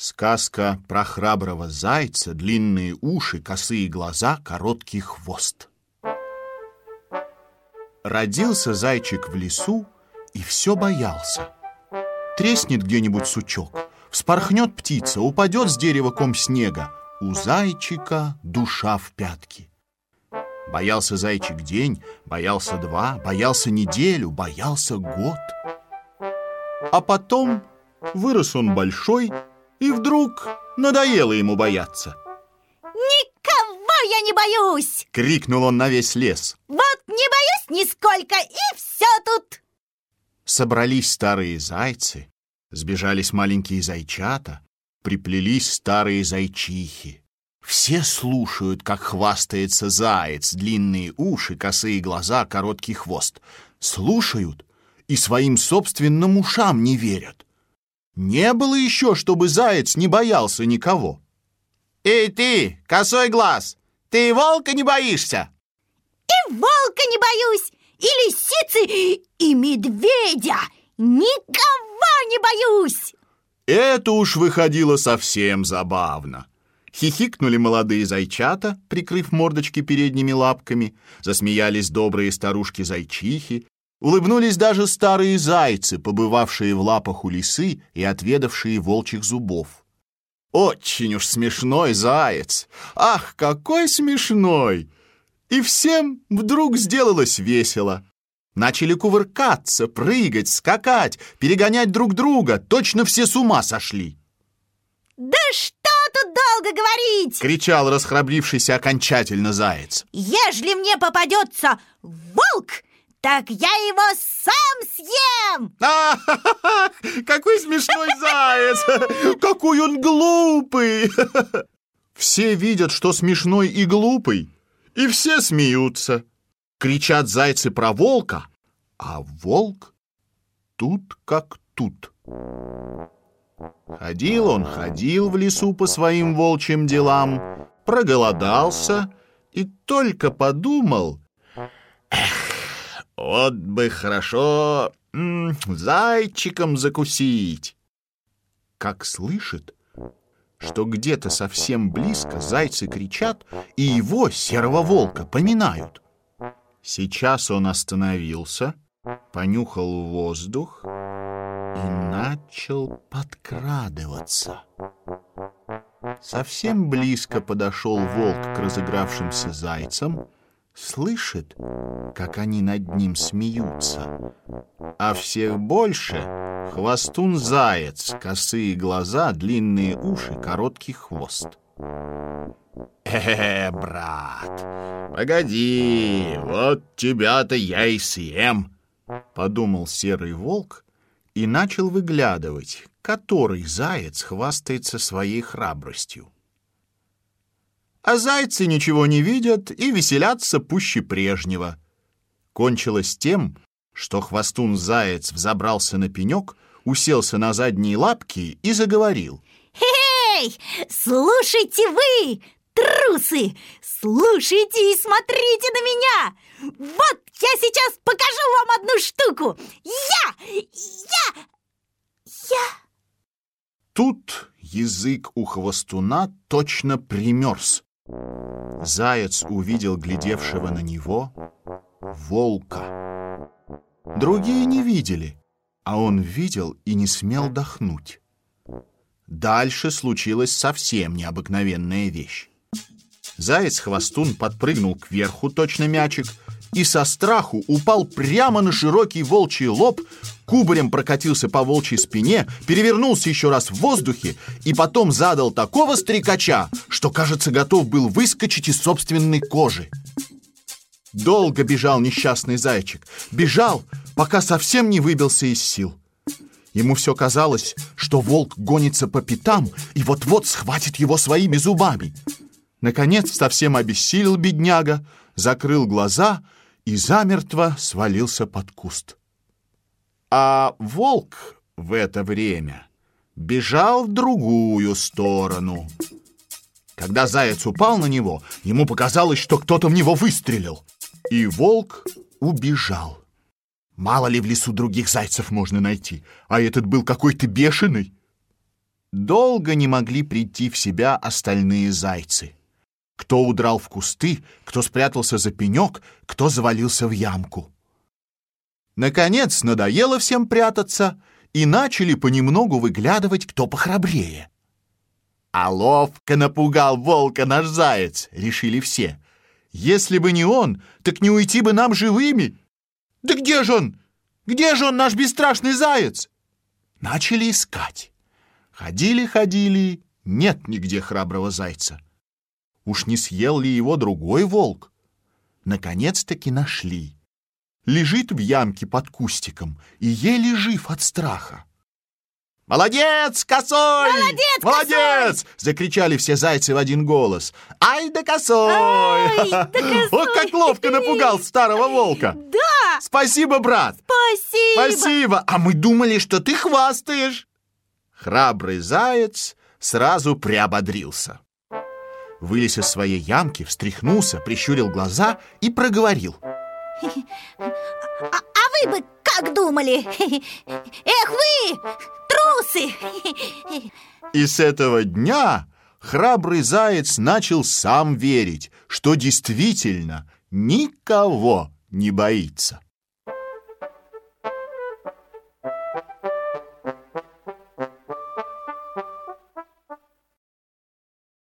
Сказка про храброго зайца, длинные уши, косые глаза, короткий хвост. Родился зайчик в лесу и все боялся. Треснет где-нибудь сучок, вспорхнет птица, упадет с дерева ком снега. У зайчика душа в пятки. Боялся зайчик день, боялся два, боялся неделю, боялся год. А потом вырос он большой, и вдруг надоело ему бояться. «Никого я не боюсь!» — крикнул он на весь лес. «Вот не боюсь нисколько, и все тут!» Собрались старые зайцы, сбежались маленькие зайчата, приплелись старые зайчихи. Все слушают, как хвастается заяц, длинные уши, косые глаза, короткий хвост. Слушают и своим собственным ушам не верят. Не было еще, чтобы заяц не боялся никого. «Эй ты, косой глаз, ты волка не боишься?» «И волка не боюсь, и лисицы, и медведя. Никого не боюсь!» Это уж выходило совсем забавно. Хихикнули молодые зайчата, прикрыв мордочки передними лапками, засмеялись добрые старушки-зайчихи, улыбнулись даже старые зайцы, побывавшие в лапах у лисы и отведавшие волчьих зубов. Очень уж смешной заяц! Ах, какой смешной! И всем вдруг сделалось весело. Начали кувыркаться, прыгать, скакать, перегонять друг друга. Точно все с ума сошли. «Да что тут долго говорить!» — кричал расхрабрившийся окончательно заяц. «Ежели мне попадется волк, так я его сам съем!» Какой смешной заяц! Какой он глупый! Все видят, что смешной и глупый, и все смеются. Кричат зайцы про волка, а волк тут как тут. Ходил в лесу по своим волчьим делам, проголодался и только подумал: эх, вот бы хорошо зайчиком закусить. Как слышит, что где-то совсем близко зайцы кричат и его, серого волка, поминают. Сейчас он остановился, понюхал воздух и начал подкрадываться. Совсем близко подошел волк к разыгравшимся зайцам, слышит, как они над ним смеются. А всех больше хвостун-заяц, косые глаза, длинные уши, короткий хвост. Брат, погоди, вот тебя-то я и съем, подумал серый волк и начал выглядывать, который заяц хвастается своей храбростью. А зайцы ничего не видят и веселятся пуще прежнего. Кончилось тем, что хвостун-заяц взобрался на пенек, уселся на задние лапки и заговорил. «Эй, слушайте вы, трусы! Слушайте и смотрите на меня! Вот я сейчас покажу вам одну штуку! Я!» Тут язык у хвостуна точно примерз. Заяц увидел глядевшего на него волка. Другие не видели, а он видел и не смел дохнуть. Дальше случилась совсем необыкновенная вещь. Заяц-хвостун подпрыгнул кверху, точно мячик, и со страху упал прямо на широкий волчий лоб, кубарем прокатился по волчьей спине, перевернулся еще раз в воздухе и потом задал такого стрекача, что, кажется, готов был выскочить из собственной кожи. Долго бежал несчастный зайчик. Бежал, пока совсем не выбился из сил. Ему все казалось, что волк гонится по пятам и вот-вот схватит его своими зубами. Наконец совсем обессилел бедняга, закрыл глаза и замертво свалился под куст. А волк в это время бежал в другую сторону. Когда заяц упал на него, ему показалось, что кто-то в него выстрелил. И волк убежал. Мало ли в лесу других зайцев можно найти, а этот был какой-то бешеный. Долго не могли прийти в себя остальные зайцы. Кто удрал в кусты, кто спрятался за пенек, кто завалился в ямку. Наконец надоело всем прятаться, и начали понемногу выглядывать, кто похрабрее. «А ловко напугал волка наш заяц», — решили все. «Если бы не он, так не уйти бы нам живыми. Да где же он? Где же он, наш бесстрашный заяц?» Начали искать. Ходили, нет нигде храброго зайца. Уж не съел ли его другой волк? Наконец-таки нашли. Лежит в ямке под кустиком и еле жив от страха. «Молодец, Косой! Молодец!» — закричали все зайцы в один голос. «Ай да Косой! Ай да Косой! Ох, как ловко напугал старого волка!» Да! «Спасибо, брат!» «Спасибо! А мы думали, что ты хвастаешь!» Храбрый заяц сразу приободрился. Вылез из своей ямки, встряхнулся, прищурил глаза и проговорил. А вы бы как думали? Эх вы, трусы! И с этого дня храбрый заяц начал сам верить, что действительно никого не боится.